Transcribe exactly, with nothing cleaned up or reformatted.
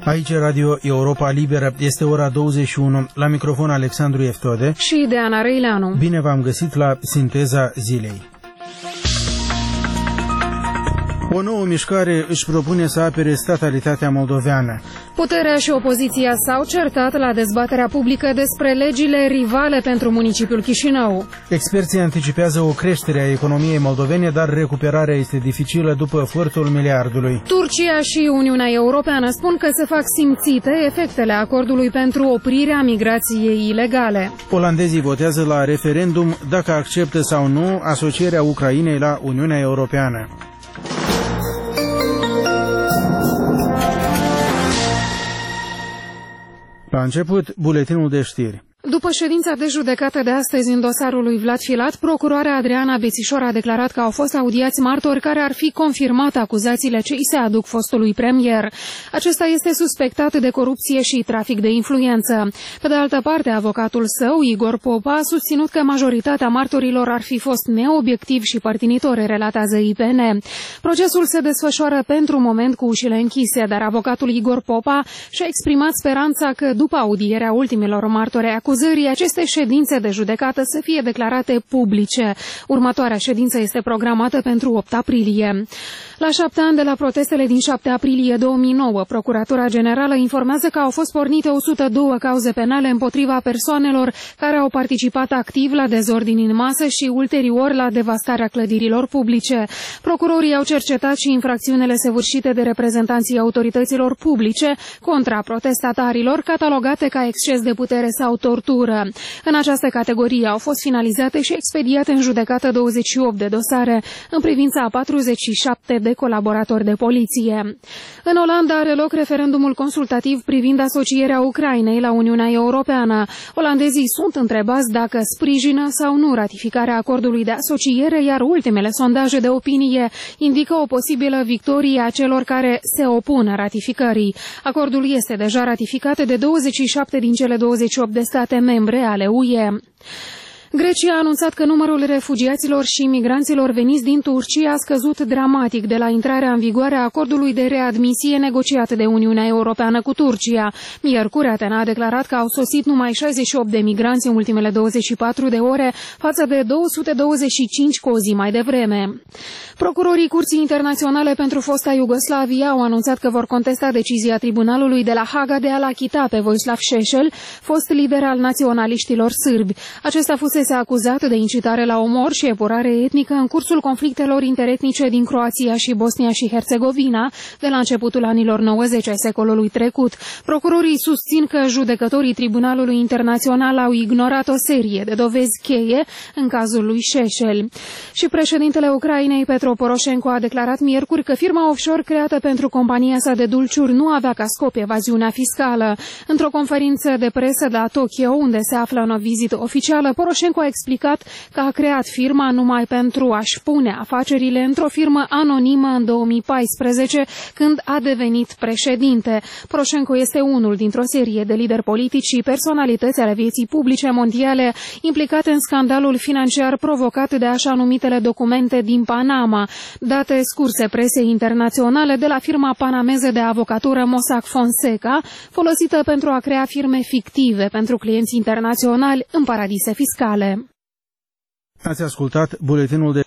Aici Radio Europa Liberă, este ora douăzeci și unu, la microfon Alexandru Eftode și Deana Răileanu. Bine v-am găsit la Sinteza Zilei. O nouă mișcare își propune să apere statalitatea moldoveană. Puterea și opoziția s-au certat la dezbaterea publică despre legile rivale pentru municipiul Chișinău. Experții anticipează o creștere a economiei moldovene, dar recuperarea este dificilă după furtul miliardului. Turcia și Uniunea Europeană spun că se fac simțite efectele acordului pentru oprirea migrației ilegale. Olandezii votează la referendum dacă acceptă sau nu asocierea Ucrainei la Uniunea Europeană. La început, buletinul de știri. După ședința de judecată de astăzi în dosarul lui Vlad Filat, procuroarea Adriana Bețișor a declarat că au fost audiați martori care ar fi confirmat acuzațiile ce îi se aduc fostului premier. Acesta este suspectat de corupție și trafic de influență. Pe de altă parte, avocatul său, Igor Popa, a susținut că majoritatea martorilor ar fi fost neobiectivi și părtinitori, relatează I P N. Procesul se desfășoară pentru moment cu ușile închise, dar avocatul Igor Popa și-a exprimat speranța că după audierea ultimilor martori acuzării, aceste ședințe de judecată să fie declarate publice. Următoarea ședință este programată pentru opt aprilie. La șapte ani de la protestele din șapte aprilie două mii nouă, Procuratura Generală informează că au fost pornite o sută doi cauze penale împotriva persoanelor care au participat activ la dezordini în masă și ulterior la devastarea clădirilor publice. Procurorii au cercetat și infracțiunile săvârșite de reprezentanții autorităților publice contra protestatarilor, catalogate ca exces de putere sau tortură. În această categorie au fost finalizate și expediate în judecată douăzeci și opt de dosare în privința a patruzeci și șapte de colaboratori de poliție. În Olanda are loc referendumul consultativ privind asocierea Ucrainei la Uniunea Europeană. Olandezii sunt întrebați dacă sprijină sau nu ratificarea acordului de asociere, iar ultimele sondaje de opinie indică o posibilă victorie a celor care se opun ratificării. Acordul este deja ratificat de douăzeci și șapte din cele douăzeci și opt de state membre ale U E. Grecia a anunțat că numărul refugiaților și migranților veniți din Turcia a scăzut dramatic de la intrarea în vigoare a acordului de readmisie negociat de Uniunea Europeană cu Turcia. Miercuri, Atena a declarat că au sosit numai șaizeci și opt de migranți în ultimele douăzeci și patru de ore, față de două sute douăzeci și cinci cu o zi mai devreme. Procurorii Curții Internaționale pentru fosta Iugoslavia au anunțat că vor contesta decizia tribunalului de la Haga de a-l achita pe Vojislav Šešelj, fost lider al naționaliștilor sârbi. Acesta fusese acuzat de incitare la omor și epurare etnică în cursul conflictelor interetnice din Croația și Bosnia și Herțegovina de la începutul anilor nouăzeci ai secolului trecut. Procurorii susțin că judecătorii Tribunalului Internațional au ignorat o serie de dovezi cheie în cazul lui Šešelj. Și președintele Ucrainei, Petro Poroșenko, a declarat miercuri că firma offshore creată pentru compania sa de dulciuri nu avea ca scop evaziunea fiscală. Într-o conferință de presă la Tokyo, unde se află în o vizită oficială, Poroșenko a explicat că a creat firma numai pentru a-și pune afacerile într-o firmă anonimă în două mii paisprezece, când a devenit președinte. Poroșenko este unul dintr-o serie de lideri politici și personalități ale vieții publice mondiale implicate în scandalul financiar provocat de așa numitele documente din Panama, date scurse presei internaționale de la firma panameză de avocatură Mossack Fonseca, folosită pentru a crea firme fictive pentru clienți internaționali în paradise fiscale. Ați ascultat buletinul de